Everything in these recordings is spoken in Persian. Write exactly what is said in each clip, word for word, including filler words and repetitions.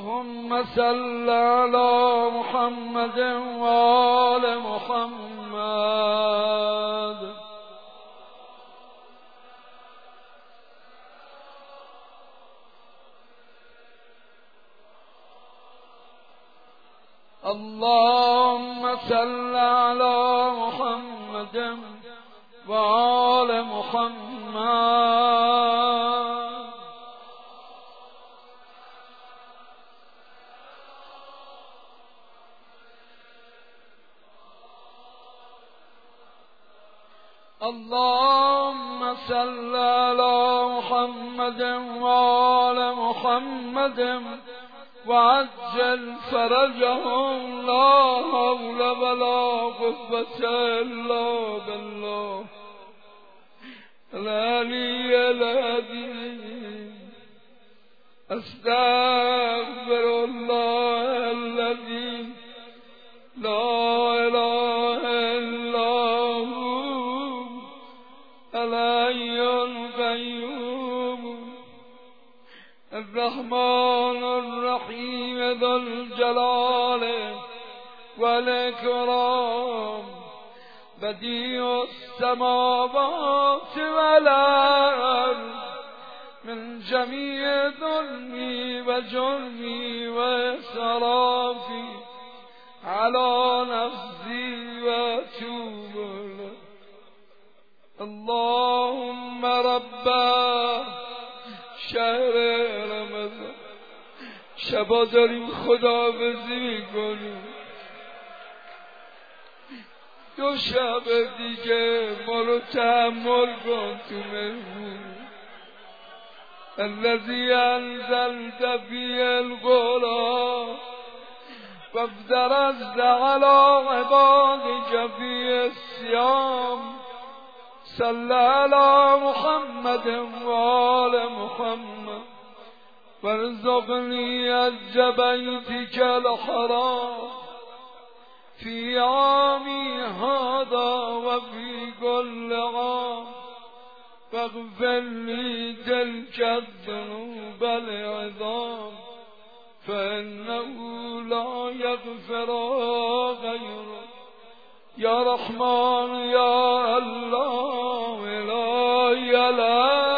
اللهم صل على محمد وآل محمد. اللهم صل على محمد وآل محمد. اللهم صل على محمد وآل محمد وعجل فرجهم. لا حول ولا قوة إلا بالله العلي العظيم. أستغفر الله الذي لا إله إلا هو الحي القيوم الرحمن الرحيم ذو الجلال والإكرام بديع السماوات والأرض من جميع ظلمي وجرمي وإسرافي على نفسي وأتوب إليك. اللهم رب شهر رمضان شبا داریم خداحافظی میکنیم، دو شب دیگه ما رو تحمل کن تو مهمونی. الذی انزلت فی القرآن وافدرست علی عبادک فی الصیام. صل علی محمد وآل محمد وارزقني حج بيتك الحرام في عامي هذا وفي كل عام واغفر لي تلك الذنوب العظام فإنه لا يغفر غيرك يا رحمن يا الله لا إله.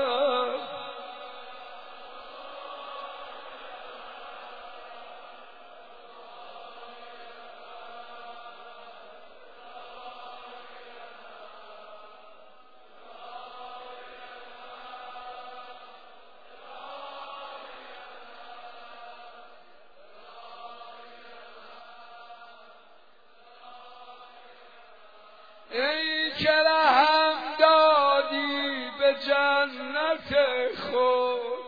ای که رحم دادی به جنت خود،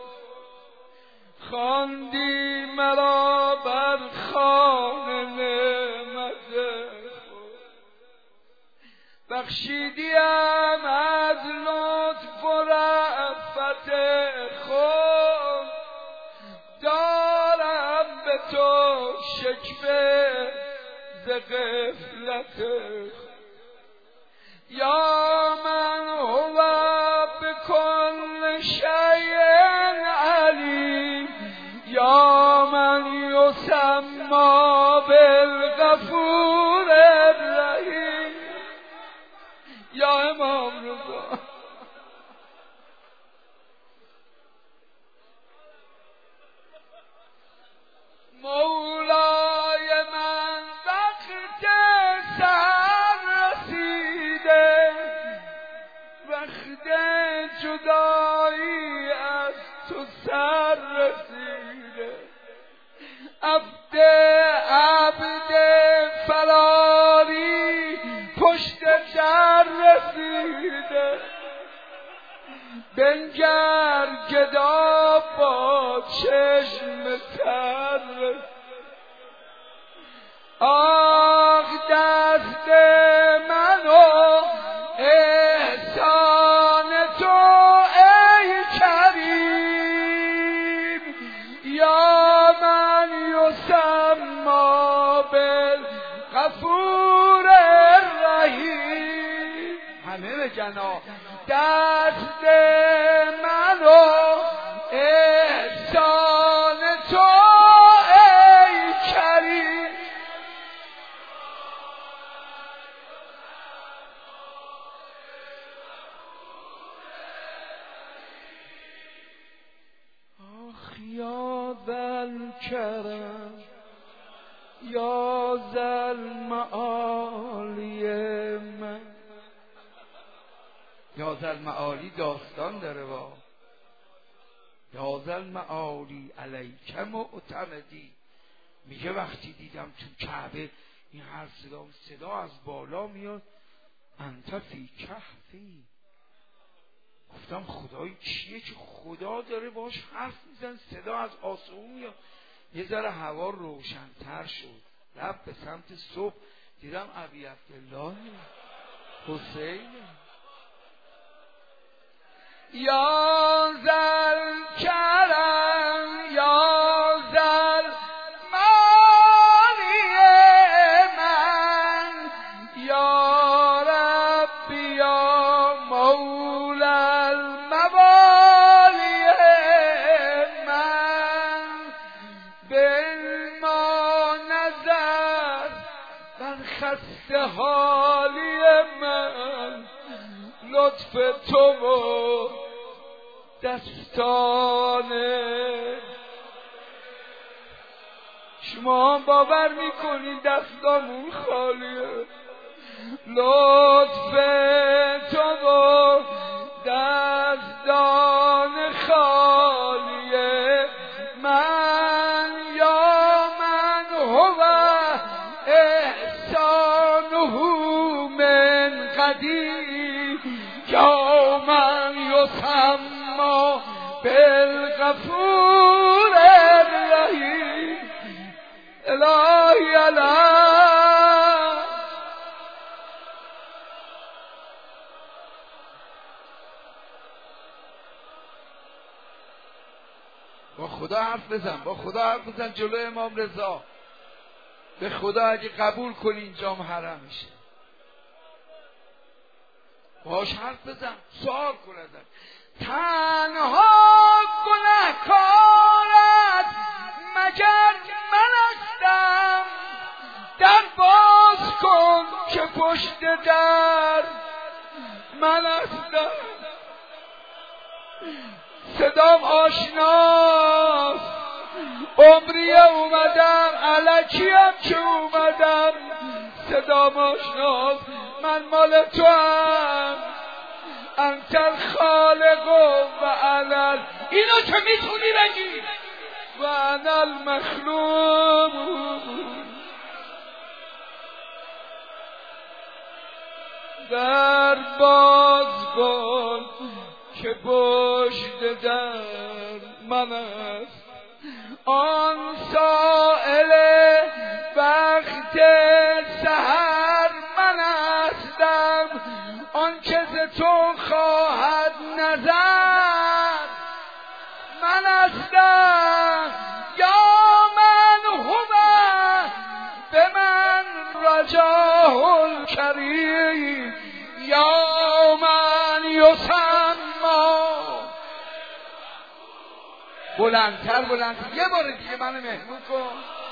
خواندی مرا بر خوان نعمت خود، بخشیدیم از لطف و رأفت خود، دارم به تو شکوه ز غفلت خود. یا من هو بكل شيء عليم یا من يسمى بالغفور الرحیم. یا امام رضا مولای من وقت سحر رسیده، وقت جدایی از تو سر رسیده، عبد عبد فراری پشت در رسیده، بنگر گدا با چشم تر رسیده. آخ دست منو احسان تو ای کریم، یا من یسمى بالغفور الرحیم. همه بگن دست منو احسان تو یا ذل کرم یا ذل معالی من. یا ذل معالی داستان داره با یا ذل معالی علیک معتمدی. میگه وقتی دیدم تو کعبه این هر صدا صدا از بالا میاد، انت فی کهفی. گفتم خدای چیه که خدا داره باش حرف میزن، صدا از آسمون میاد. یه ذره هوا روشن‌تر شد، رفت به سمت صبح، دیدم ابی عبدالله حسین. یا ذل کرم یا ذل معالی من، یا ربی یا مولی الموالی من. بالما نظر بر خسته حالی من، لطف تو و دستانه. شما باور میکنید دستامون خالیه؟ لطف تو و دستان خالیه من. یا من هو احسانه من قدیم، یا من یسمى بالغفور الرحیم. الهی الهی با خدا حرف بزن، با خدا حرف بزن جلوی امام رضا. به خدا اگه قبول کنی اینجام حرم میشه. باش حرف بزن، سوال کن ازش. تنها گنهکارت مگر من هستم، در باز کن که پشت در من هستم. صدام آشناست، عمریه اومدم الکیم که اومدم. صدام آشناست، من مال تو هم. انت الخالق و انا، اینو که میتونی بگی، و انا المخلوق. در باز کن که پشت در من است. آن سائل وقت سحر من هستم، آن که ز تو خواهد نظر من هستم. یا من هو به من رجاه الکریم، یا من یسمى. بلندتر بلندتر یه بار دیگه منو مهمون کن.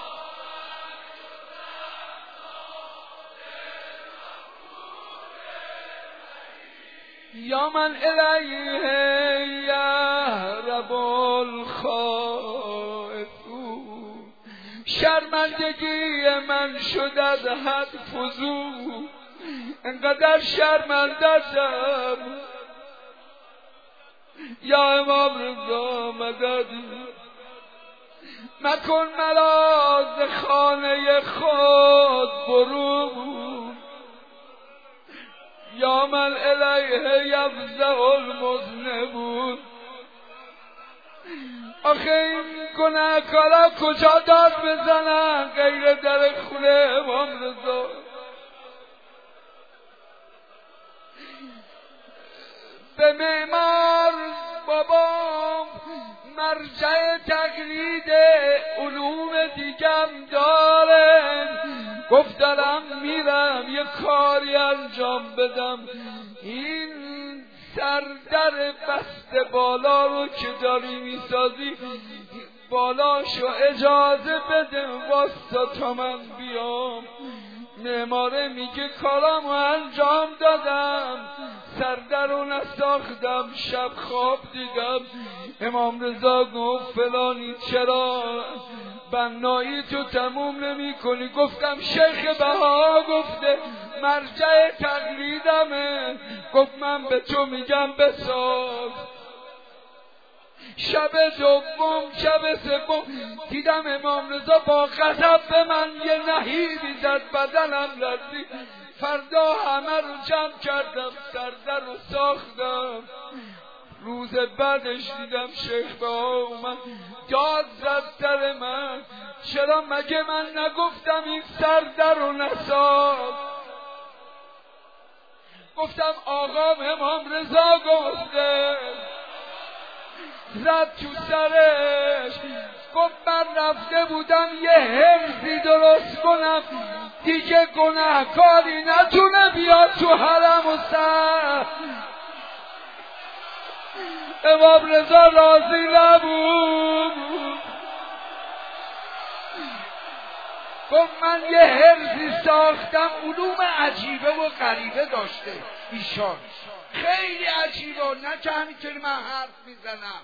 یا من الیه یهرب الخائفون. شرمندگی من شد از حد فزود، انقدر شرمنده‌ام. یا امام رضا مدد مکن مرا ز خانه خود برو. یا من الیه یفزع المذنبون. آخه این گناهکارا کجا داد بزنن غیر در خونه امام رضا؟ به معمار بابام مرجع تقلید علوم دیگم داره، گفت دارم میرم یه کاری انجام بدم. این سردر بسته بالا رو که داری میسازی بالاشو اجازه بده واسه تا من بیام. معماره میگه کارامو انجام دادم، سردر رو نساختم، شب خواب دیدم امام رضا گفت فلانی چرا بنایی تو تموم نمی کنی؟ گفتم شیخ بها گفته مرجع تقلیدمه. گفت من به تو میگم بساز. شب دوم شب سوم دیدم امام رضا با غضب به من یه نهیبی زد، بدنم لرزید. فردا همه رو جمع کردم، سردر رو ساختم. روز بعدش دیدم شیخ بها اومد داد زد سر من، چرا مگه من نگفتم این سردر رو نساخت؟ گفتم آقا امام رضا گفته. زد تو سرش. گفت من رفته بودم یه حرزی درست کنم دیگه گناهکاری نتونه بیاد تو حرم و سر. امام رضا راضی نبود. گفت من یه حرزی ساختم علوم عجیبه و غریبه داشته ایشان، خیلی عجیبه، نه که همینطوری من حرف میزنم.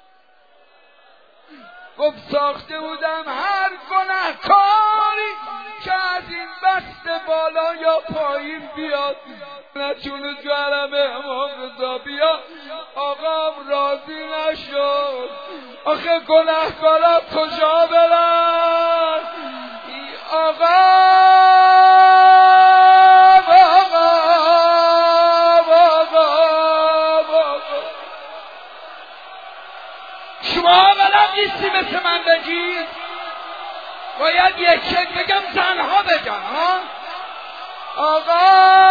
گفت ساخته بودم هر گناهکاری که از این بست بالا یا پایین بیاد نتونه تو حرم امام رضا بیاد. آقام راضی نشد. آخه گناهکارا کجا برن؟ آقا شما بلد نیستی مثل من بگید، باید یک یک بگم زنها بگن. ها آقا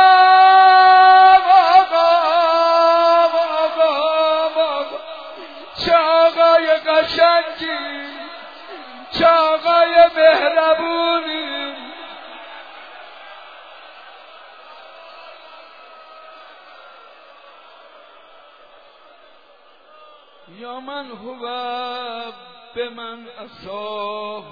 آقا آقا آقا چه آقای قشنگی، چه آقای مهربونی. یا من هو به من اصاه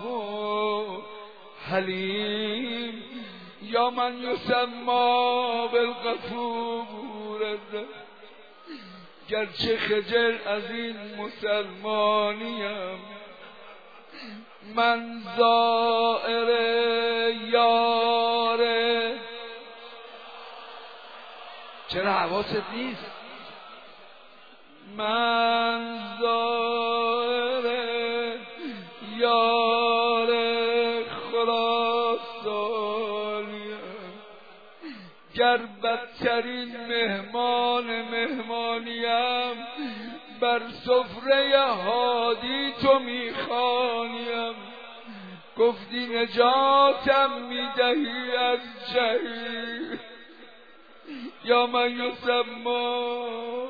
حلیم، یا من یسما بالغفور. گرچه خجل از این مسلمانیم، من زائر یاره. چرا حواست نیست؟ من زائر یار خراسانیم، گر بدترین مهمان مهمانیم، بر سفره هادی تو میخوانیم. گفتی نجاتم میدهی از جهی، یا من یسما.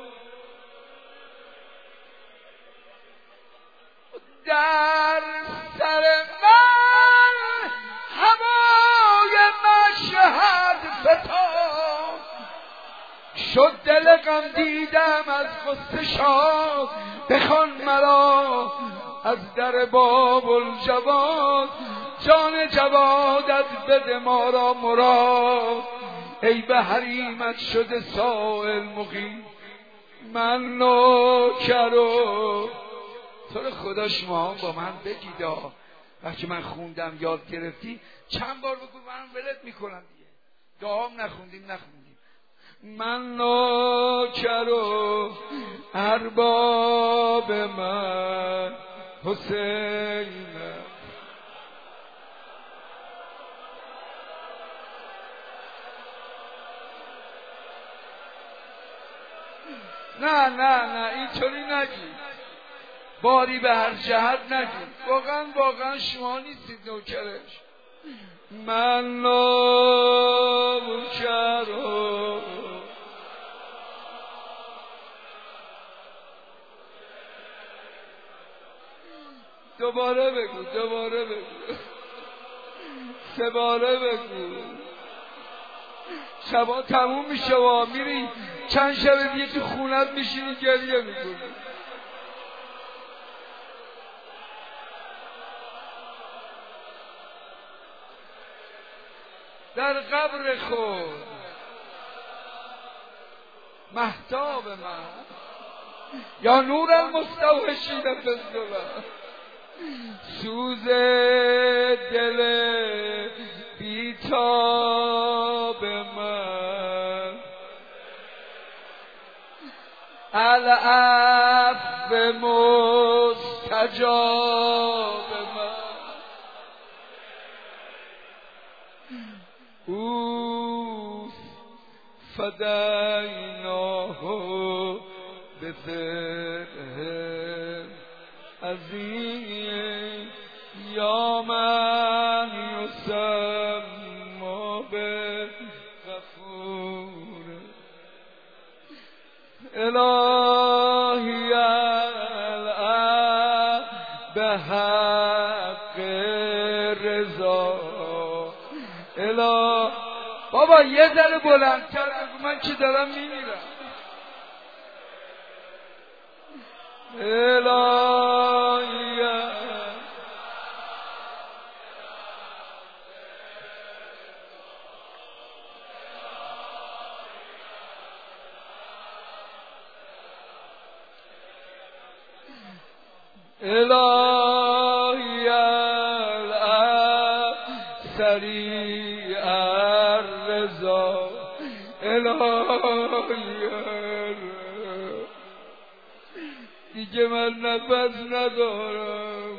در سر من هوای مشهد فتاد، شد دل غم دیدم از غصه شاد. بخوان مرا از در باب الجواد، جان جوادت بده ما را مراد. ای به حریمت شده سائل مقیم، من نوکرو. تو رو خدا شما با من بگیدا، وقتی من خوندم یاد گرفتی چند بار بگو من ولت میکنم دیگه. دعام نخوندیم نخوندیم. من نوکر و ارباب من حسینم. نه نه نه اینطوری نگید، باری به هر جهت نگید. واقعا واقعا شما نیستید نوکرش. من نوکرم. دوباره بگو، دوباره بگو، سه باره بگو. شبا تموم میشه و میری چند شب دیگه تو خونت میشینی گریه میکنی. در قبر خود مهتاب من یا نور المستوحشین فی الظلام. سوز دل بیتاب من، العفو مستجاب من، اوست فدیناه بذره عظیم یا من یسمى بالغفور. الهی العب بحق رضا. اله بابا یه ذره بلندتر بگو، من که دارم میمیرم. الهی الهی العب سریع الرضا. الهی دیگه من نفس ندارم،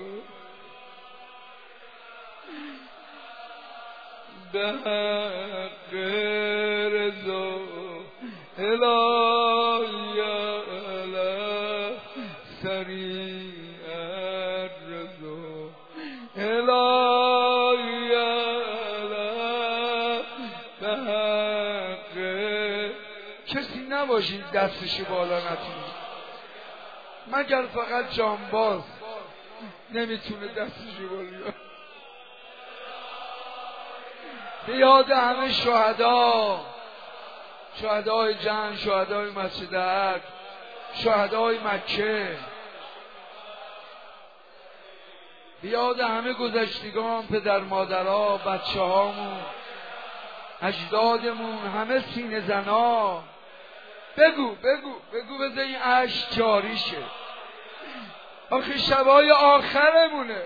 به حق رضا. الهی العب سریع الرضا. الهی العب به حق. کسی نباشید دستشو بالا نتونه، مگر فقط جانباز نمیتونه دستشو بالا. به یاد همه شهدا، شهدای جنگ، شهدای مسجد حق، شهدای مکه، به یاد همه گذشتگان، پدر مادرها، بچه هامون، اجدادمون، همه سینه زنا. بگو بگو بگو بذار این اشک جاری شه، آخه شبای آخرمونه.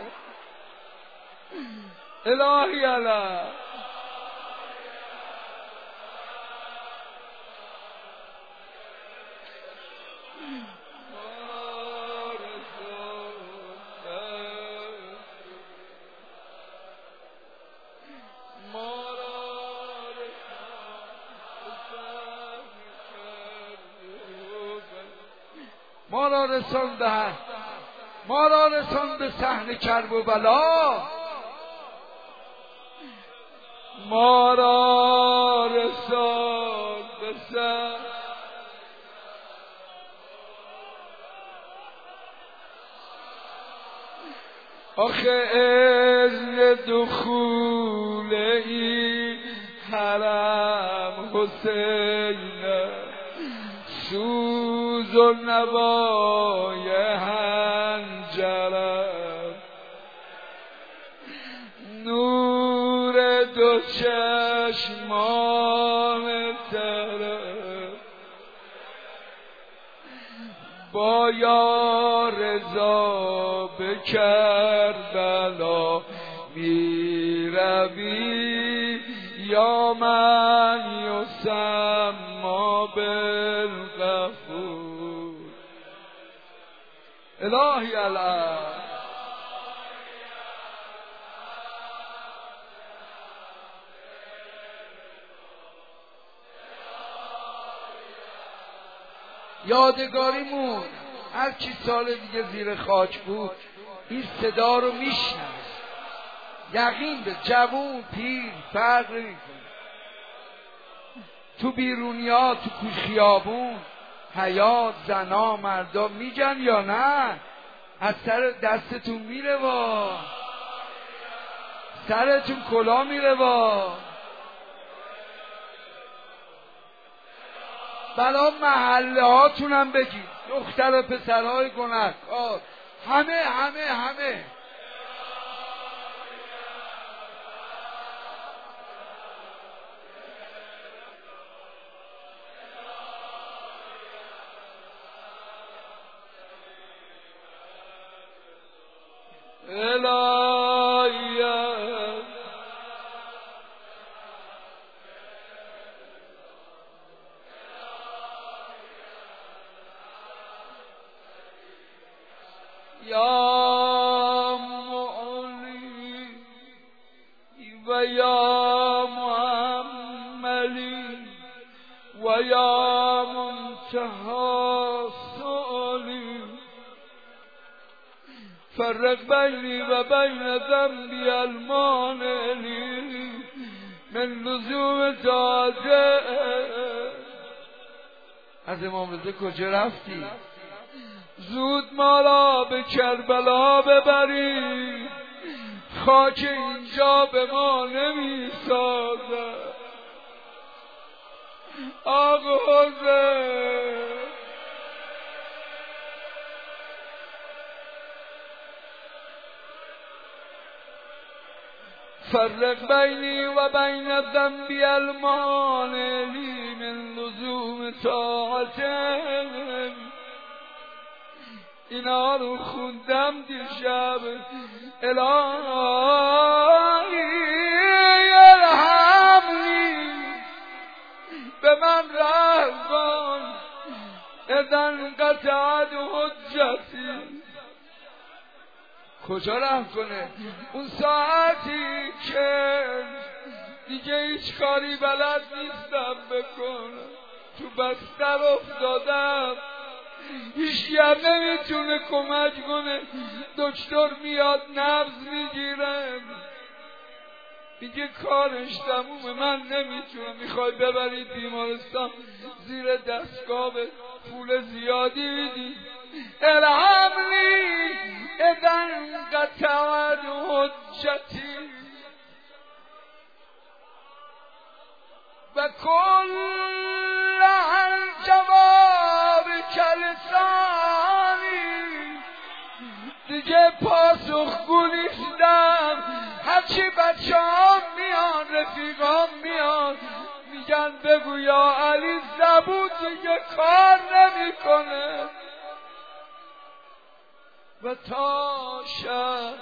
الهی علی ما را رسان به ما را رسان به صحن کرب و بلا. ما را رسان به صحن آخه اذن دخول این حرم حسین، سوز و نوای حنجرم، نور دو چشمان ترم، با یا رضا به کربلا می روی، یا من یسمى بالغفور. الهی العب یادگاریمون هر چی سال دیگه زیر خاک بود این صدا رو میشنوه، یقین به جوون پیر فرق نمیکنه، تو بیرونیا تو کوچ خیابون حیات زنا مردا میگن یا نه؟ از سر دستتون میره وا، سرتون کلا میره وا. بلا محله هاتونم بگید، دختر و پسرهای گناهکار، همه همه همه الهی یا معلی و یا محملی و یا منتهی سؤالی فرق بینی و بین ذنبی المانعی من لزوم تاجه. از امام رضا کجا رفتی؟ زود ما را به کربلا ببری، خاک اینجا به ما نمی سازد. آقا حسین فرق بینی و بین ذنبی المانعی من لزوم طاعتهم. اینا رو خوندم دیشب. الهی ارحمنی، به من رحم کن، اذا انقطعت حجتی. کجا رحم کنه؟ اون ساعتی که دیگه هیچ کاری بلد نیستم بکنم، تو بستر افتادم، هیچی هم نمیتونه کمک کنه، دکتر میاد نبض میگیره میگه کارش تمومه، من نمیتونم. میخوای ببرید بیمارستان، زیر دستگاه پول زیادی میدی. ارحمنی اذا انقطعت حجتی و کل الجواب کلسانی. دیگه پاسخگو نیستم. هرچی بچه ها میان، رفیقان میان، میگن بگو یا علی زبون دیگه کار نمیکنه. و تا شب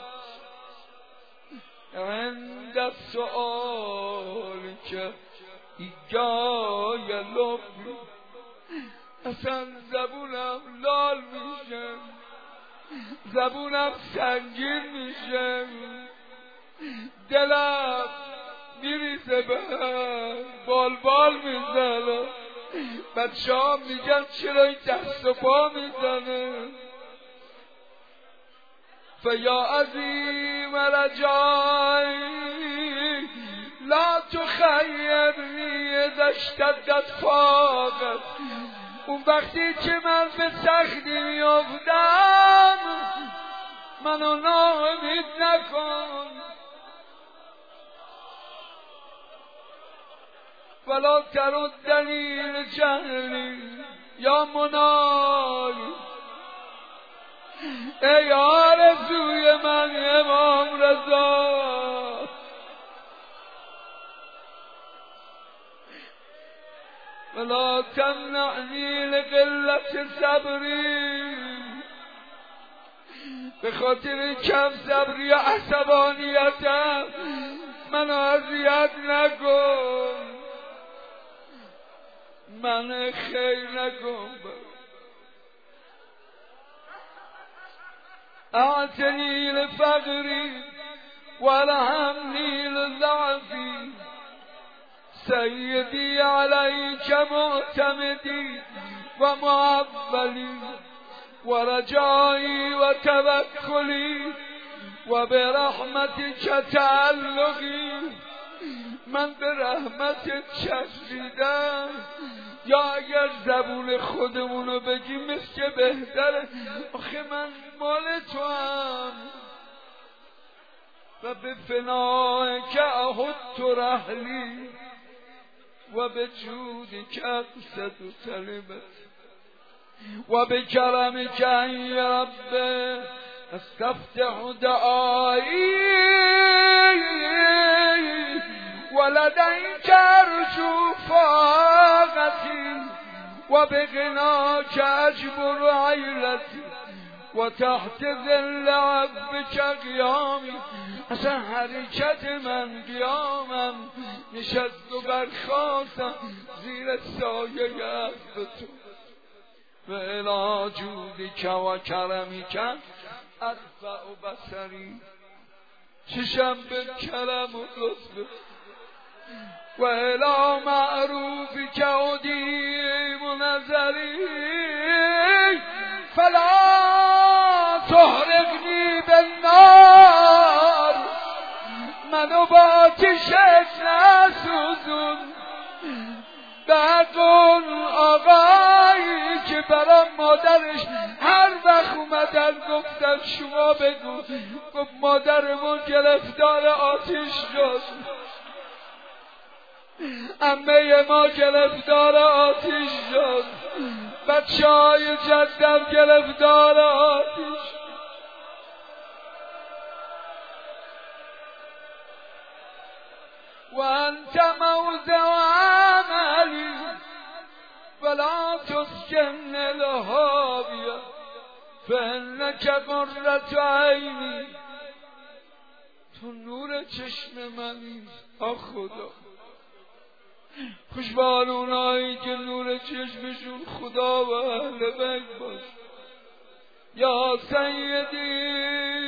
عند السؤال که ایگای لبی، اصلا زبونم لال میشه، زبونم سنگین میشه، دلم میریزه به بال بال میزنه. بچه ها میگن چرا این دست و پا میزنه. فیا عظیم رجایی لا تخیرنی اذا اشتدت فاقت. اون وقتی که من به سختی میافتم منو ناامید نکن. ولا تردنی جهلی یا منالی. ای آرزوی من امام رضا، ولا تمنعنی لقلت صبری. به خاطر کم صبری و عصبانیتم منو اذیت نکن، من خیر نکن. اعتنی لفقری ورحمنی لضعفی. سیدی علیک معتمدی و معولی و رجایی و توکلی و به رحمتک تعلقی. من به رحمتت چسبیدم. یا اگر زبون خودمونو بگیم مثل بهتره. آخه من مال تو هم و به فنای که احد رحلی و به جودی که اقصد و طلبت و به کرمی که ای رب استفتح دعایی ولدیک ارجو فاقتی و به غناک اجبر عیلتی و تحت ظل عفوک قیامی. اصلا حرکت من قیامم نشست و برخاستم زیر سایه عفو تو. و الی جودک و کرمک ارفع بصری، چشم به کرم و لطف و الی معروفک ادیم نظری، فلا تحرقنی بالنار، منو با آتشت نسوزون. بقول آقایی که برام مادرش هر وقت اومدن گفتن شما بگو، گفت مادرمون گرفتار آتش شد، عمه ما گرفتار آتش شد، بچه های جدم گرفتار آتش. و انت موضع عملی ولا تسکن الهابیا فانک قرة عینی، تو نور چشم منی. آ خدا، خوش به حال اونایی که نور چشمشون خدا و اهل بیت باشه. یا سیدی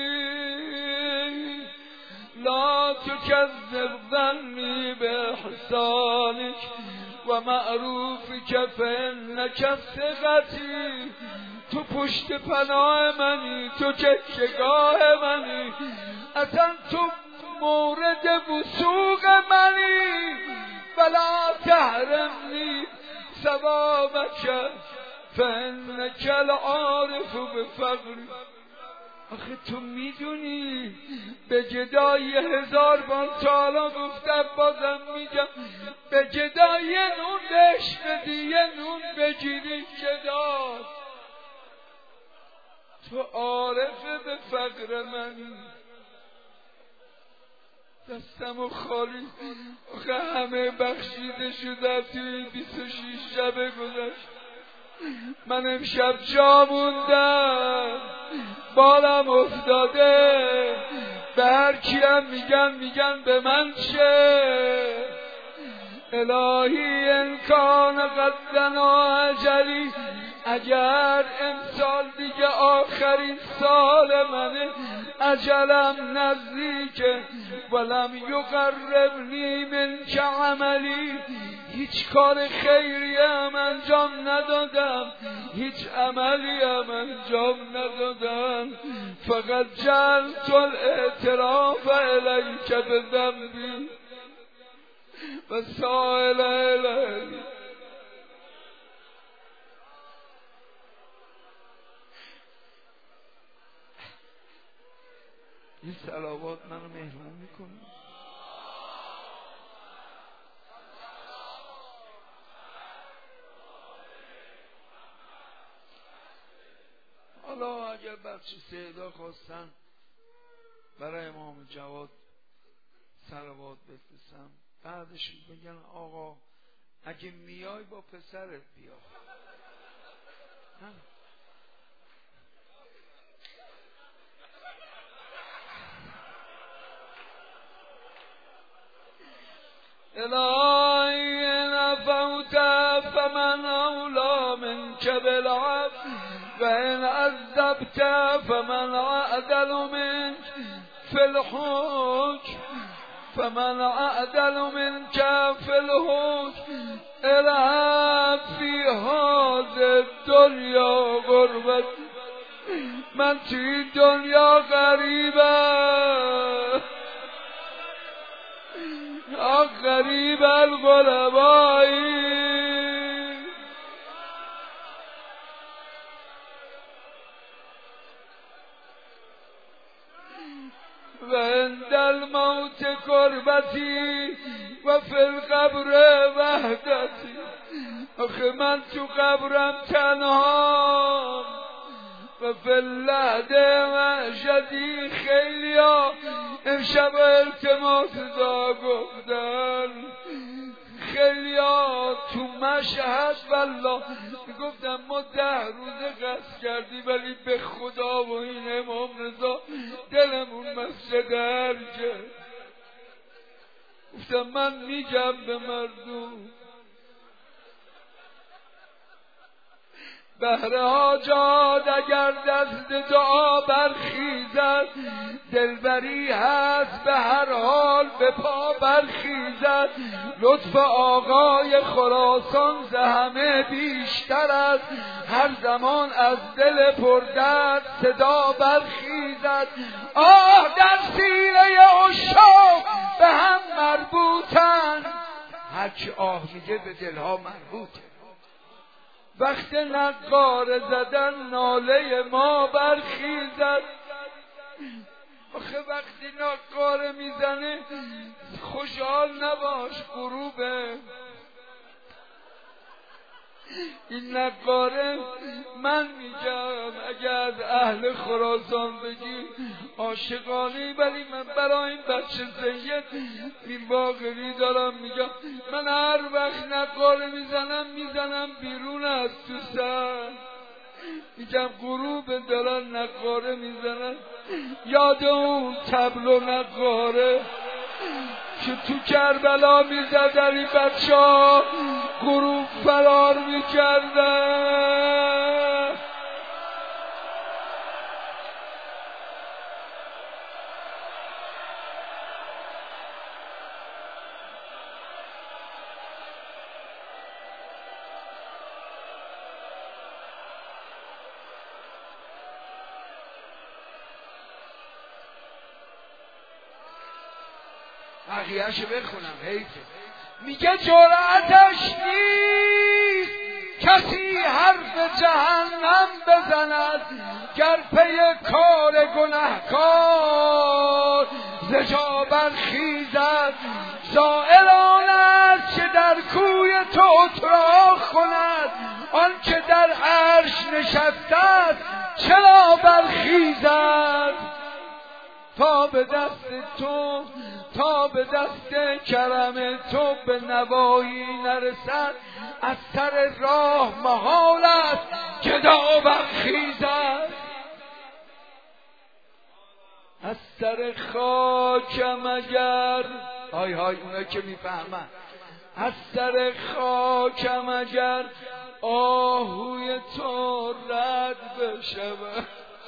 لا تکذب ظنی باحسانک و معروفک فانک ثقتی، تو پشت پناه منی، تو چکگاه منی، اصلا تو مورد وثوق منی. فلا تحرمنی ثوابک فانک العارف بفقری. آخه تو میدونی به جدای هزار بار تا حالا گفتم بازم میگم، به جدای یه نون بهش بدی، یه نون بگیری که داد. تو عارف به فقر منی. دستمو خالی، آخه همه بخشیده شده توی بیست و شیش شب گذشت. من امشب جا موندم، بالم افتاده، به هر کیم میگن میگن به من چه. الهی انکان قدنا اجلی، اگر امسال دیگه آخرین سال منه، اجلم نزدیکه، ولم یقربنی منک عملی، هیچ کار خیری هم انجام ندادم، هیچ عملی هم انجام ندادم، فقط جلت الاعتراف الیک بذنبی و سائل الی. این صلوات منو مهربون میکنه. حالا اگر بچه سیدا خواستن برای امام جواد صلوات بفرستم، بعدش بگن آقا اگه میای با پسرت بیا. الهی نفوت فمن اولا منک بالعفو و ان عذبت فمن عدل منک فی الحکم فمن عدل منک فی الحکم ارحم فی هذه الدنیا غربت. من توی دنیا غریبم، یا غریب الغربایی. و عند الموت قربتی و فی القبر وحدتی. آخه من تو قبرم تنها، و فی اللحد وحشتی. خیلی ها امشب التماس دا گفتن، خیلی ها تو مشت شهد والله میگفتم ما ده روزه قصد کردی ولی به خدا و این امام رضا دلمون مسجد هر کرد. گفتم من میگم به مردم بهر حاجات اگر دست دعا برخیزد، دلبری هست به هر حال به پا برخیزد. لطف آقای خراسان ز همه بیشتر است، هر زمان از دل پردرد صدا برخیزد. آه در سینه عشاق به هم مربوطن، هرچی آه میگه به دلها مربوطه. وقت نقاره زدن ناله ما برخیزد. آخه وقتی نقاره میزنه خوشحال نباش، غروبه. این نقاره من میگم اگه از اهل خراسان بگی عاشقانه، ولی من برای این بچه سید این باقری دارم میگم. من هر وقت نقاره میزنم میزنم بیرون از تو سر، میگم غروب دارن نقاره میزنن. یاد اون طبل و نقاره که تو کربلا میزدن این بچه ها غروب فرار میکردن. بقیه‌شو بخونم حیفه. میگه جرأتش نیست کسی حرف جهنم بزند، گر پی کار گنهکار ز جا برخیزد. زائر آن است که در کوی تو اتراق کند، آن که در عرش نشسته است چرا برخیزد. تا به دست تو تا به دست کرم تو به نوایی نرسد، از سر راه محال است جدا برخیزد. از سر خاکم اگر های های اونا که میفهمن، از سر خاکم اگر آهوی تو رد بشود،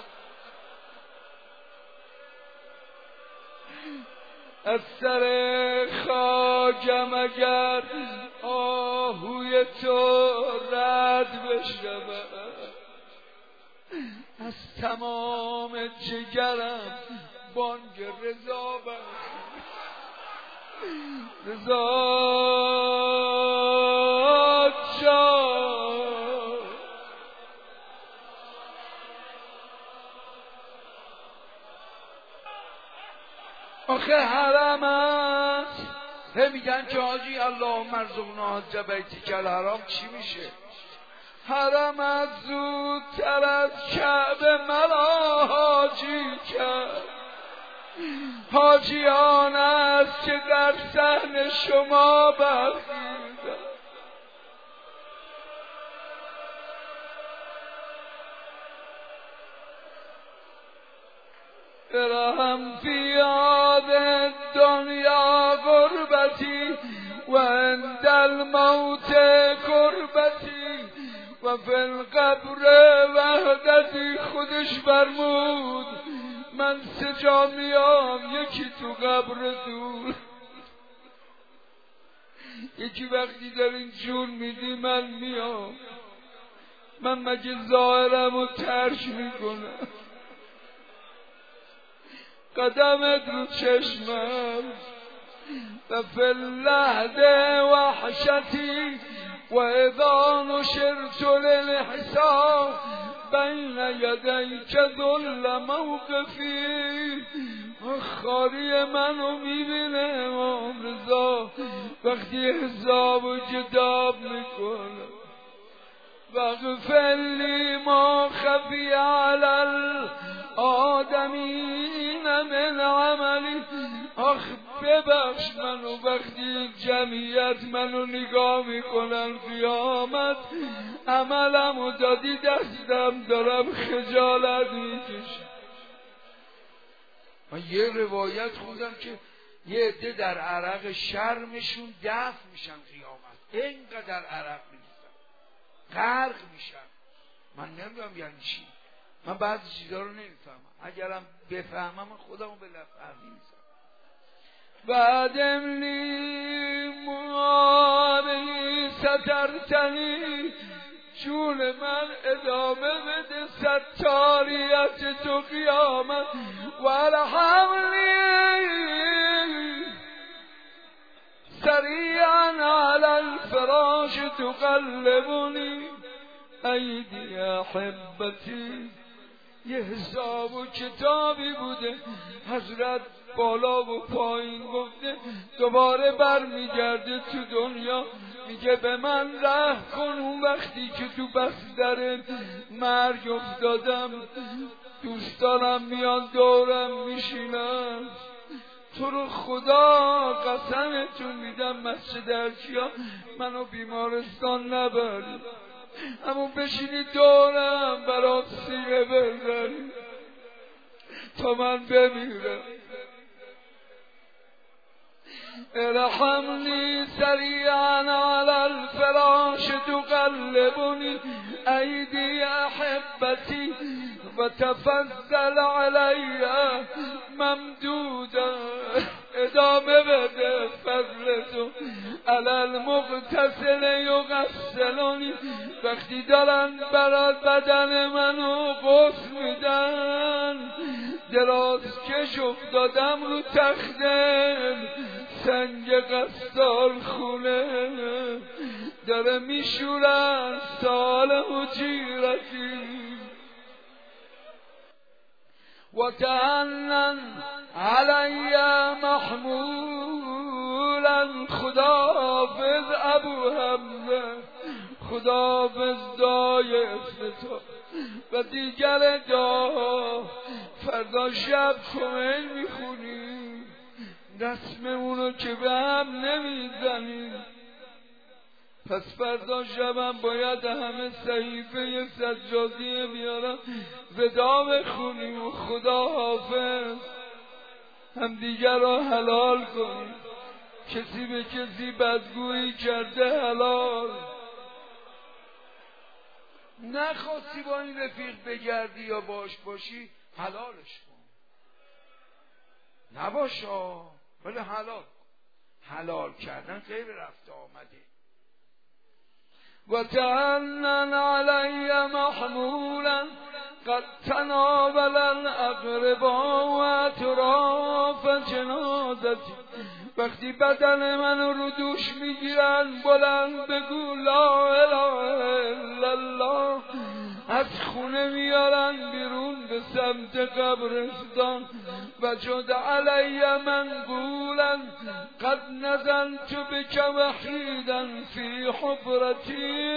از سر خاکم اگر آهوی تو رد بشود، از تمام جگرم بانگ رضا برخیزد. رضا جان آخه حرم است. میگن که حاجی اللهم ارزقنا حج بیتک الحرام چی میشه؟ حرم از زودتر از کعبه مرا حاجی کرد. حاجیان است که در صحن شما برخیزد. برهم فی هذه الدنیا غربتی و عند الموت کربتی و فی القبر وحدتی. خودش فرمود من سه جا میام، یکی تو قبر دور، یکی وقتی دارین جون میدی من میام. من مگه ظاهرم رو ترک میکنم؟ قدمت رو چشمم و فی اللحد وحشتی و اذا نشرت للحساب بین یدیک ذل موقفی. خاری منو میبینه امام رضا وقتی حسابو جداب میکنه. واغفر لی ما خفی علی الآدمین من عملی. آخ ببخش منو وقتی جمعیت منو نگاه میکنن قیامت عملمو دادی دستم دارم خجالت میکشم. من یه روایت خوندم که یه عده در عرق شرمشون دفن میشن قیامت، اینقدر عرق میریزن غرق میشن. من نمیدونم یعنی چی، من بعضی چیزا رو نمیفهمم، اگرم بفهمم من خودمو به لفظ میزنم. بعدم لی مواری سترتنی، جون من ادامه بده ستاریت تو قیامت. ورحمنی سریعا علی الفراش تقلبنی ایدی احبتی. یه حساب و کتابی بوده، حضرت بالا و پایین گفته، دوباره بر میگرده تو دنیا میگه به من رحم کن. اون وقتی که تو بستر مرگ افتادم دوستانم میان دورم میشینن، تو رو خدا قسمتون میدم مسجد ارکیا منو بیمارستان نبری، اما بشینی دورم برات سیره بزنی تا من بمیرم. ارحمنی سریعا علی الفراش تقلبنی ایدی احبتی و تفضل علی ممدودا. ادامه بده فضل تو علی المغتسل یغسلنی. وقتی دارن برات بدن منو غسل میدن دراز کش افتادم رو تخته سنگ غسال خونه داره میشورن سال حجیرتی. و تعنن علی محمولا خداحافظ ابو حمزه، خداحافظ دای اسم تو و دیگر دعا. فردا شب کمیل میخونی رسممونو که به هم نمیزنیم، پس فردا شبم باید همه صحیفه سجادی بیارم ودا بخونیم و خدا حافظ هم دیگر را حلال کنیم. کسی به کسی بدگویی کرده حلال، نخواستی با این رفیق بگردی یا باش باشی حلالش کن، نباشا ولی حلال. حلال کردن غیر رفته آمده. و تعنن علی محمولا قد تناول الاقربا و اطراف جنازتی. وقتی بدن منو رو دوش میگیرن بلند بگو لا اله الا الله. از خونه میارن بیرون به سمت قبرستان و جد علی منقولا قد نزلت بک وحیدا فی حفرتی.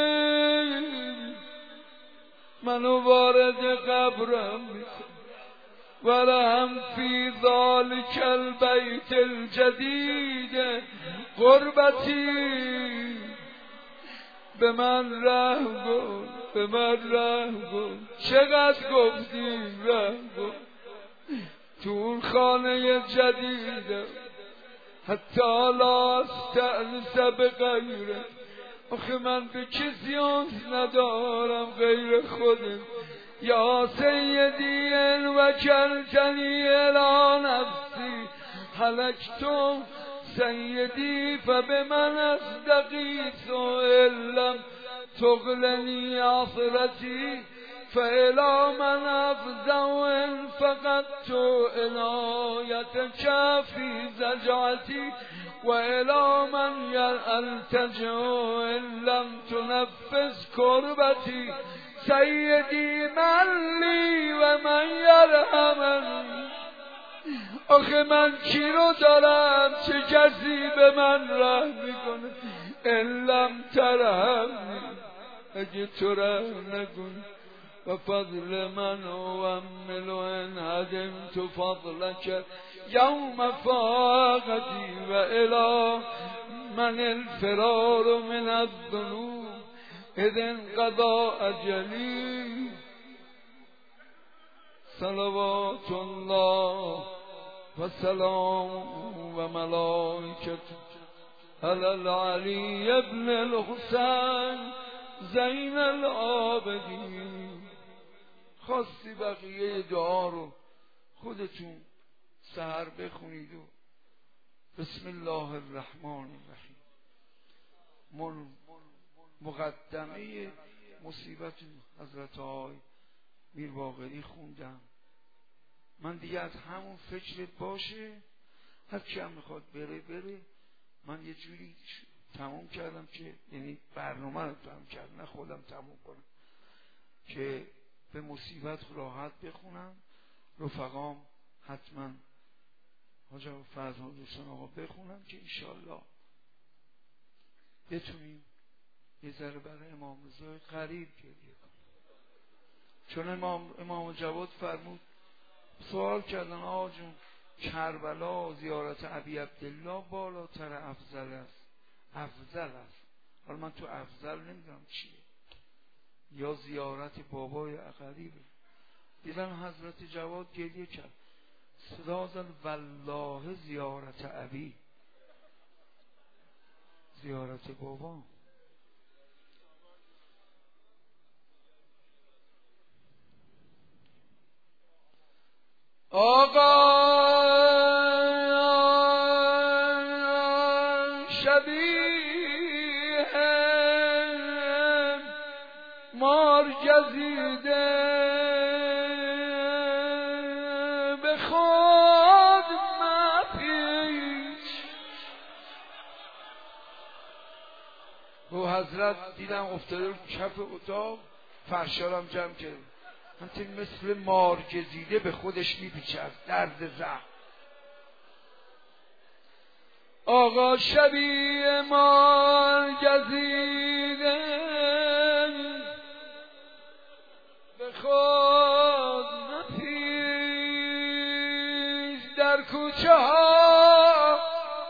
منو وارد قبرم میکن ولهم فی ذلک البیت الجدید غربتی. به من رحم کن، به من رحم کن، چقدر گفتیم رحم کن. تو اون خانه جدیدم حتی لا استأنس بغیره. آخه من به کسی انس ندارم غیر خودت. یا سیدی ان وکلتنی الی نفسی هلکتم سیدی فبمن استغیث ان تغلنی عثرتی فالی من افزع ان فقدت عنایتک فی زجعتی و الی من التجع ان لم تنفذ کربتی. سیدی من لی و من یرحمنی. آخه من کی رو دارم چه کسی به من رحم میکنه؟ ان لم ترحمنی، اگه تو رحم نکنی. و فضل من و امل و ان هدمت فضلک یوم فاقتی و الی من الفرار من الذنوب اذ انقضى اجلی صلوات الله و سلام و ملائکته علی العلی ابن الحسین زین العابدین. خواستی بقیه دعا رو خودتون سحر بخونید و بسم الله الرحمن الرحیم. مقدمه مصیبت حضرت آقای میر باقری خوندم. من دیگه از همون فکرت باشه، هر کی هم میخواد بره بره. من یه جوری تمام کردم که یعنی برنامه رو تمام کردم، نه خودم تمام کنم، که به مصیبت راحت بخونم. رفقام حتما حاج آقا فرزان دوستان آقا بخونم که انشالله بتونیم یه ذره برای امام رضا قریب گریه کنیم. چون امام امام جواد فرمود، سوال کردن آقا جون کربلا زیارت ابی عبدالله بالاتر افضل است؟ افضل است. حالا من تو افضل نمیدونم چیه، یا زیارت بابای غریبه. دیدم حضرت جواد گریه کرد، صدا زد والله زیارت ابی، زیارت بابا. آقا شبیه مار گزیده به خود مپیچ. و حضرت دیدم افتاده کف اتاق، فرشارم جمع کرد، همچنین مثل مار گزیده به خودش میپیچه از درد زخم. آقا شبیه مار گزیده به خود نپیچ، در کوچه ها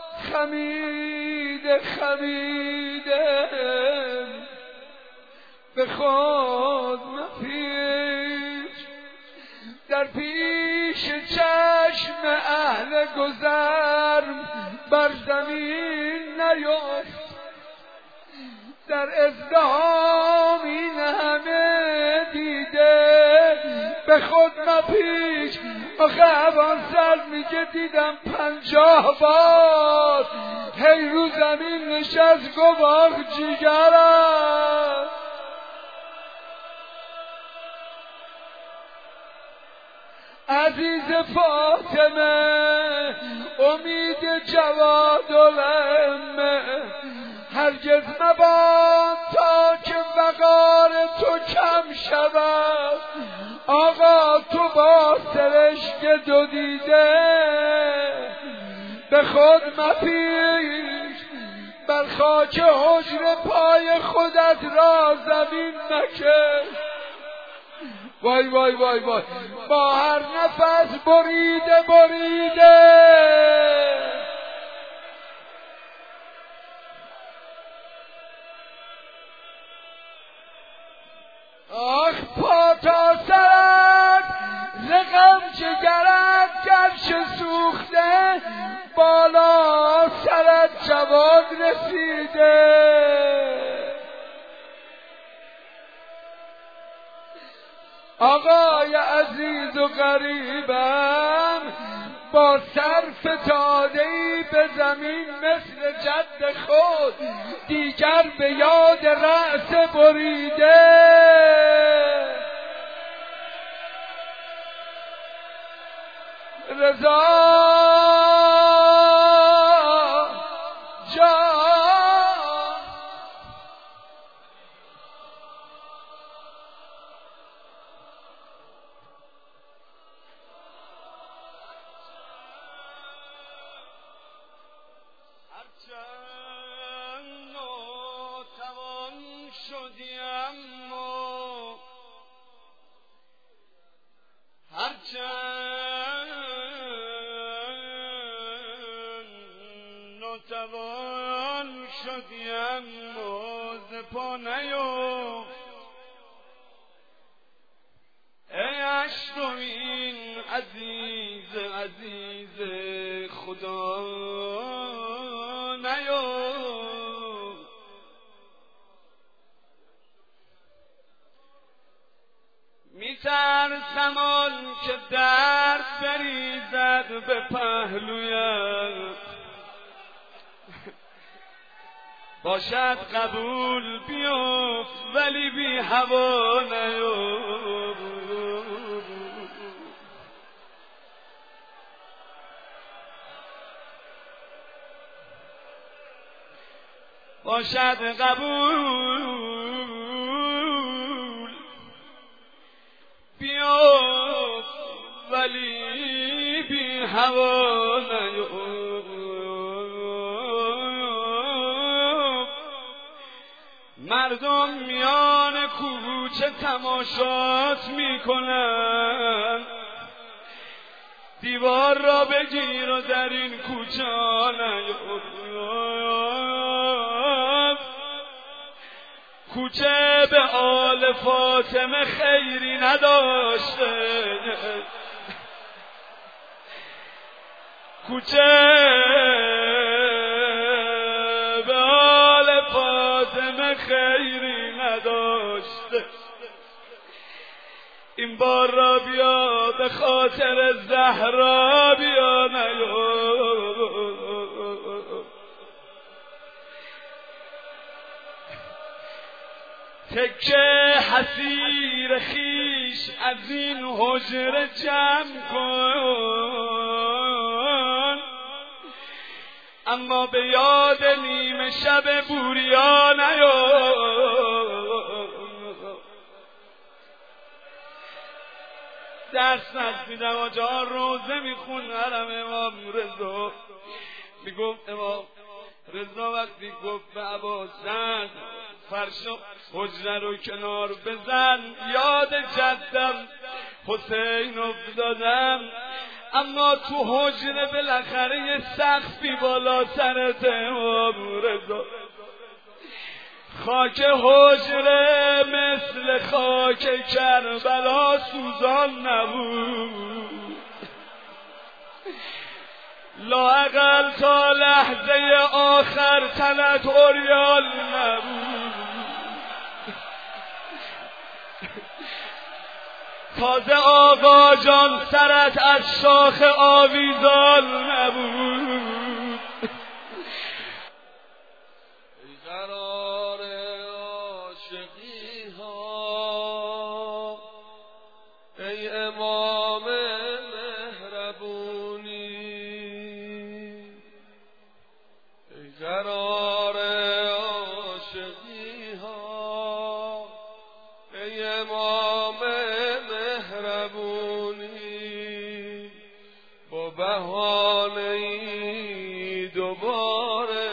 خمیده خمیده به خود نپیچ، در پیش چشم اهل گذر بر زمین نیفت، در ازدحام این همه دیده به خود مپیچ. آخه ابوالفضل میگه دیدم پنجاه بار هی رو زمین نشست گفت آخ جیگرم. عزیز فاطمه امید جواد الامه، هرگز مباد تا که وقار تو کم شود. آقا تو با سرشک دو دیده به خود مپیچ، بر خاک حجر پای خودت را زمین مکش. وای وای وای وای، با هر نفس بریده بریده آخ پا تا سرت زغم جگرت گرچه سوخته، بالا سرت جواد رسیده. آقای عزیز و غریبم با سر فتاده‌ای به زمین مثل جد خود، دیگر به یاد رأس بریده. رضا ناتوان شدیم موز پا نیفت ای اشتمین عزیز عزیز خدا نیفت میترسم آن که درد بریزد به پهلویم باشد قبول بیفت ولی بی هوا نیفت باشد قبول بیفت ولی بی هوا نیفت مردم میان کوچه تماشات میکنن دیوار را بگیر و در این کوچه نیفت کوچه به آل فاطمه خیری نداشته کوچه به آل فاطمه خیری نداشته این بار را بیا به خاطر زهرا بیا نیفت تکه حسیر خیش از این حجره جمع کن اما به یاد نیمه شب بوریا نیفت درس نشنیدم آجا روزه میخون حرم امام رضا میگفت امام رضا وقتی گفت به عباسن فرش حجره رو کنار بزن یاد جدم حسین افتادم اما تو حجره بالاخره یه سقفی بالا سرت امام رضا خاک حجره مثل خاک کربلا سوزان نبود لااقل تا لحظه آخر تنت عریان نبود تازه آقا جان سرت از شاخ آویزان نبود ای قرار عاشقی ها ای امام مهربونی ای قرار عاشقی ها ای امام مهربونی با بهانه ای دوباره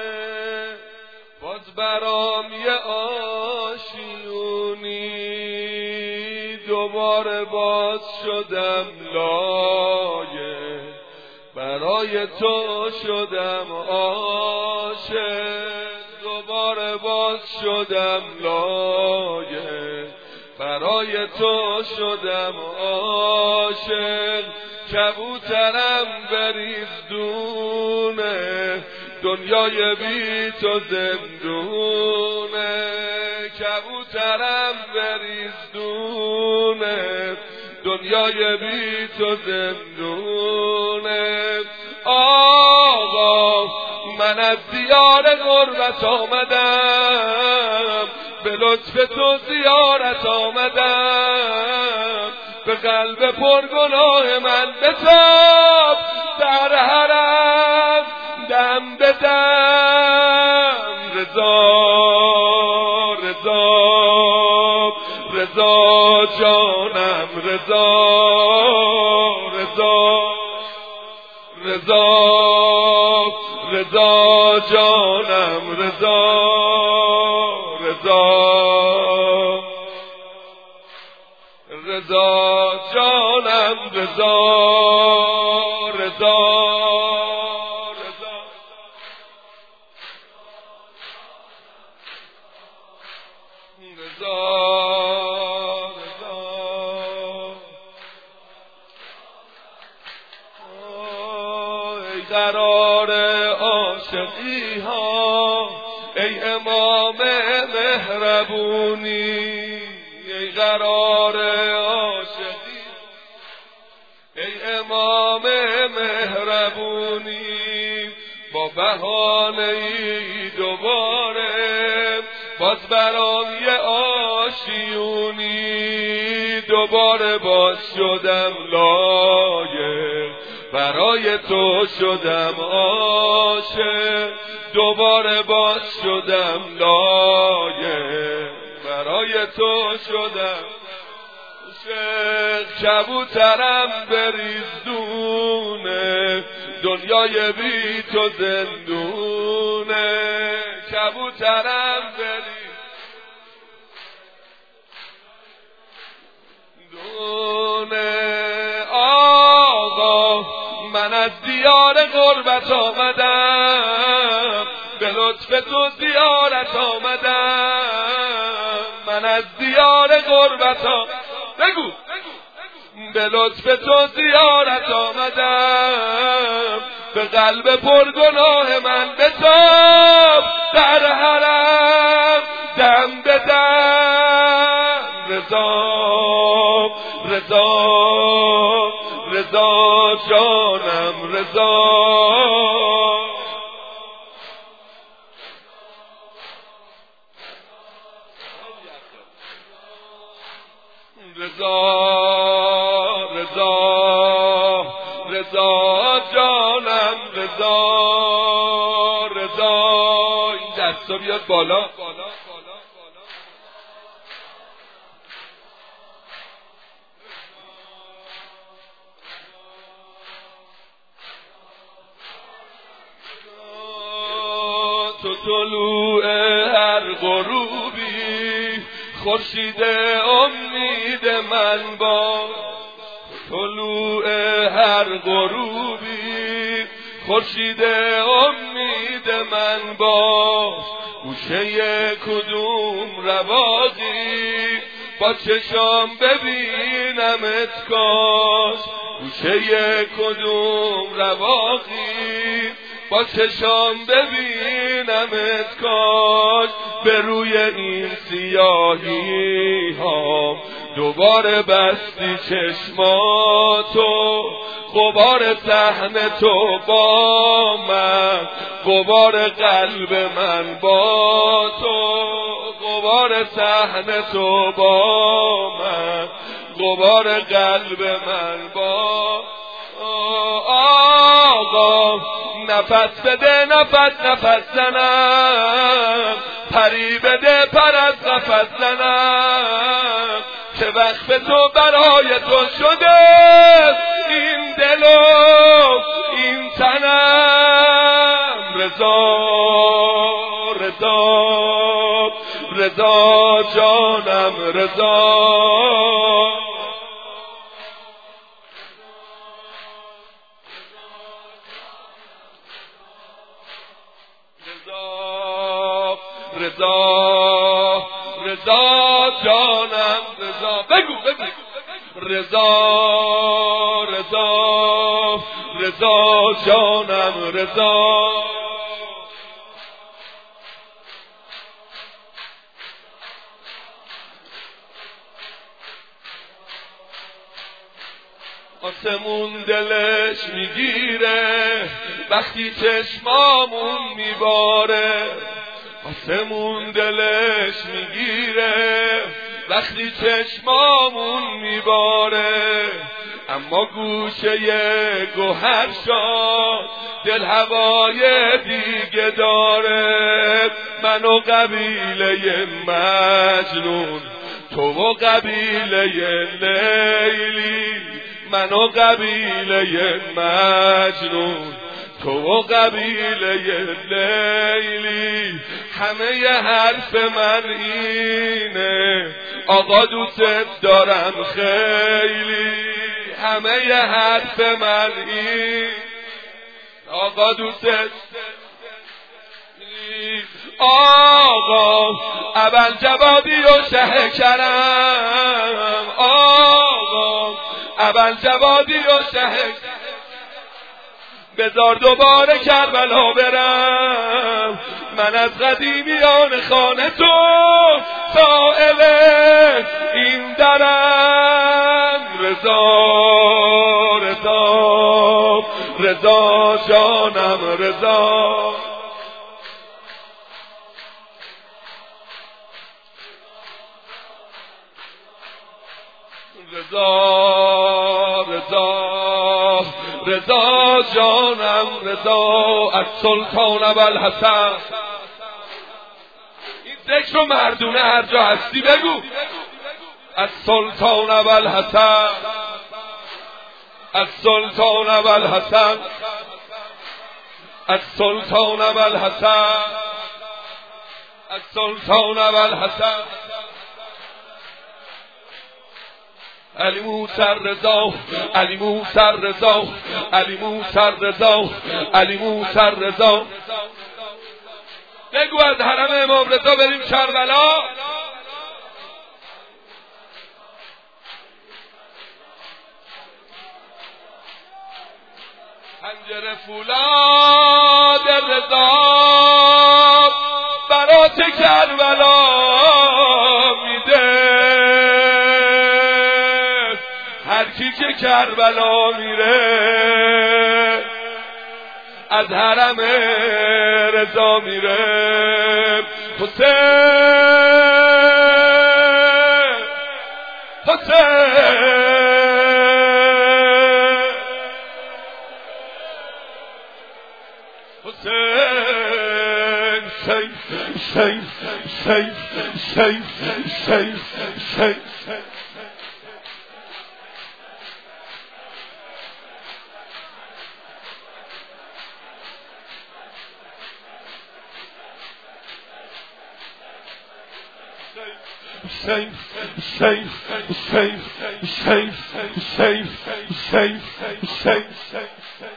باز برام یه آشیونی دوباره باز شدم لایه برای تو شدم عاشق دوباره باز شدم لایه برای تو شدم عاشق کبوترم بریز دونه دنیای بی تو زندونه کبوترم بریز دونه دنیای بی تو زندونه آقا من از دیار غربت آمدم به لطف تو زیارت آمدم به قلب پرگناه من بتاب در حرم دم به دم رضا رضا رضا جانم رضا رضا رضا رضا جانم رضا رضا رضا جانم رضا رضا رضا قرار عاشقی ها، ای امام مهربونی، ای قرار عاشقی، ای امام مهربونی، با بهانه ای دوباره باز برای آشیونی، دوباره باز شدم لایق، برای تو شدم عاشق، دوباره باز شدم لایق، برای تو شدم عاشق. کبوترم بریز دونه، دنیای بی تو زندونه، کبوترم بریز دونه. آقا من از دیار غربت آمدم، به لطف تو زیارت آمدم، من از دیار غربت آمدم، بگو به لطف تو زیارت آمدم، به قلب پرگناه من بتاب، در حرم دم به دم. رضا رضا رضا جانم رضا، رضا رضا رضا جانم رضا، رضا. این دستا بیاد بالا. تو طلوع هر غروبی، خورشید امید من با، طلوع هر غروبی، خورشید امید من با، گوشه کدوم رواقی با چشام ببینمت کاش، گوشه کدوم رواقی با چشام ببینمت کاش، به روی این سیاهی ها دوباره بستی چشماتو، غبار صحنه تو با من، غبار قلب من با تو، غبار صحنه تو با من، غبار قلب من با. آقا نفس بده نفس نفس زنم، پری بده پر از قفس زنم، که وقف تو برای تو شده این دل و این تنم. رضا رضا رضا جانم رضا، رضا رضا جانم رضا، بگو بگو رضا رضا رضا جانم رضا. آسمون دلش میگیره وقتی چشمامون میباره، آسمون دلش میگیره وقتی چشمامون میباره، اما گوشه گوهر شاد دل هوای دیگه داره، من و قبیله مجنون تو و قبیله لیلی، من و قبیله مجنون تو و قبیله لیلی، همه حرف من اینه آقا دوست دارم خیلی، همه حرف من این آقا دوست. آقا اول جوادی و شه کرم، آقا اول جوادی و شه بذار دوباره کربلا برم، من از قدیمیان خانه تو سائل این درم. رضا رضا رضا جانم رضا، رضا رضا رضا جانم رضا. از سلطان ابوالحسن این ذکر رو مردونه هر جا هستی بگو. از سلطان ابوالحسن، از سلطان ابوالحسن، از سلطان ابوالحسن، از سلطان ابوالحسن علی موسی رضا، علی موسی رضا، علی موسی رضا، علی موسی رضا. بگو از حرم امام رضا بریم کربلا. پنجره فولاد رضا برات کربلا میده. هر کی که کربلا میره از حرم رضا میره. حسین حسین حسین شیخ شیخ شیخ شیخ شیخ Safe, safe, safe, safe, safe, safe, safe, safe.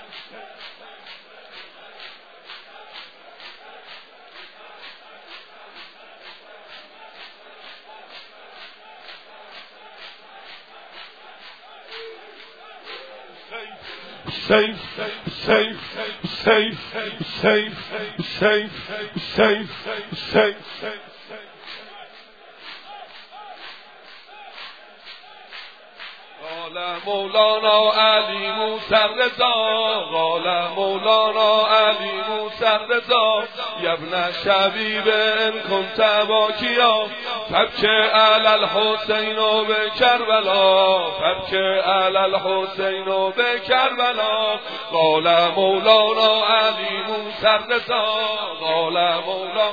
Safe, safe, safe, safe, safe, safe, safe, safe. قال مولانا علی موسی رضا، قال مولانا علی موسی رضا، یا ابن شبیب ان کنت باکیا فبک علی الحسین بکربلا، فبک علی الحسین بکربلا. قال مولانا علی موسی رضا، قال مولانا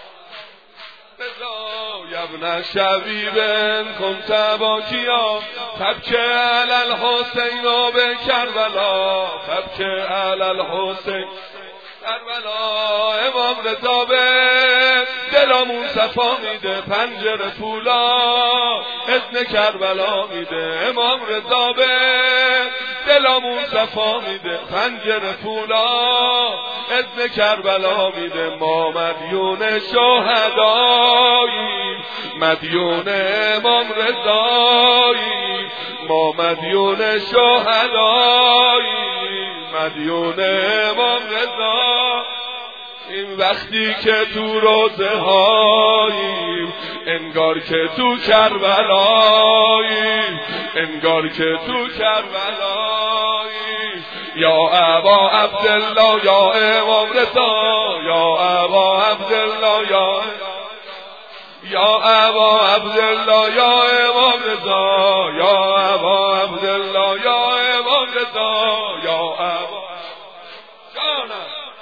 یا ابن شبیب ان کنت باکیا فبک علی الحسین بکربلا، فبک علی الحسین کربلا. امام رضا به دلمون صفا میده، پنجره پولا اذن کربلا میده. امام رضا به دلمون صفا میده، پنجره پولا اذن کربلا میده. ما مدیون شهداییم، مدیون امام رضاییم، ما مدیون شهداییم، مدیون امام رضا. این وقتی که تو روزه هاییم انگار که تو کربلاییم، انگار که تو کربلاییم. یا ابا عبدالله یا امام رضا، یا ابا عبدالله یا یا ابا عبدالله یا امام رضا، یا ابا عبدالله یا امام رضا، یا ابا جانم.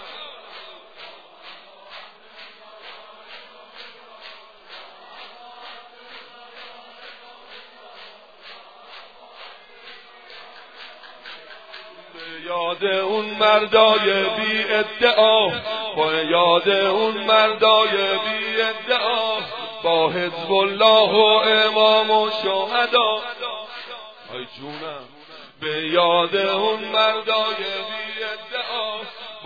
یاد اون مردای بی ادعا، با یاد اون مردای بی ادعا، با حزب الله و امام و شهدا. ای جونم به یاد اون مردای بی ادعا،